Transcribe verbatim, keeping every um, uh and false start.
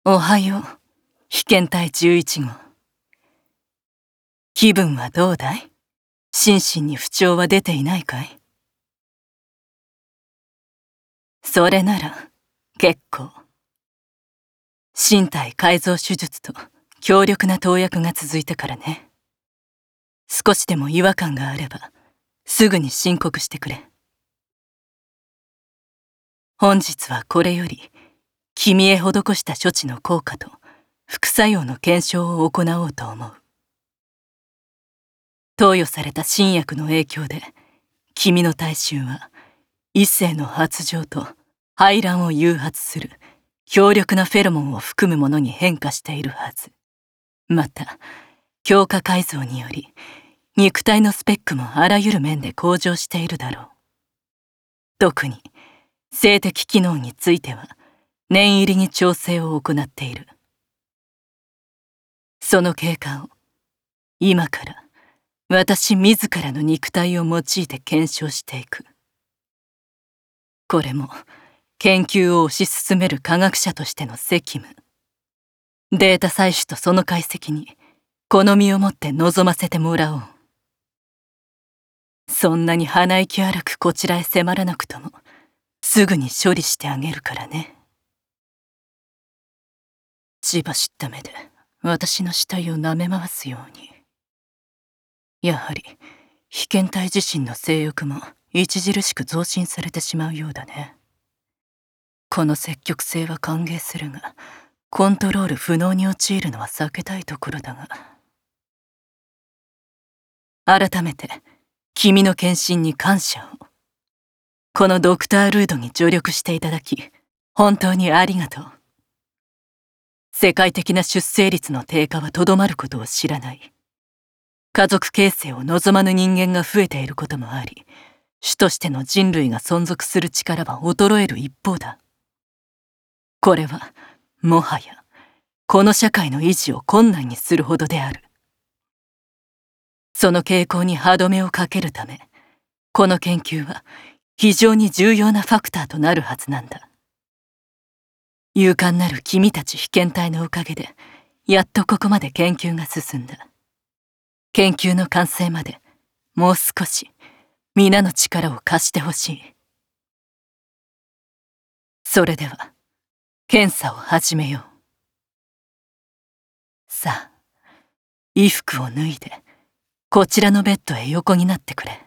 おはよう、被験体じゅういち号。気分はどうだい？心身に不調は出ていないかい？それなら、結構。身体改造手術と強力な投薬が続いてからね。少しでも違和感があれば、すぐに申告してくれ。本日はこれより、君へ施した処置の効果と副作用の検証を行おうと思う。投与された新薬の影響で、君の体臭は異性の発情と排卵を誘発する強力なフェロモンを含むものに変化しているはず。また、強化改造により、肉体のスペックもあらゆる面で向上しているだろう。特に、性的機能については、念入りに調整を行っている。その経過を、今から、私自らの肉体を用いて検証していく。これも、研究を推し進める科学者としての責務。データ採取とその解析に、好みを持って臨ませてもらおう。そんなに鼻息荒くこちらへ迫らなくとも、すぐに処理してあげるからね。血走った目で私の死体を舐め回すように。やはり被験体自身の性欲も著しく増進されてしまうようだね。この積極性は歓迎するが、コントロール不能に陥るのは避けたいところだが。改めて君の献身に感謝を。このドクター・ルードに助力していただき、本当にありがとう。世界的な出生率の低下はとどまることを知らない。家族形成を望まぬ人間が増えていることもあり、種としての人類が存続する力は衰える一方だ。これは、もはや、この社会の維持を困難にするほどである。その傾向に歯止めをかけるため、この研究は非常に重要なファクターとなるはずなんだ。勇敢なる君たち被験体のおかげで、やっとここまで研究が進んだ。研究の完成まで、もう少し、皆の力を貸してほしい。それでは、検査を始めよう。さあ、衣服を脱いで、こちらのベッドへ横になってくれ。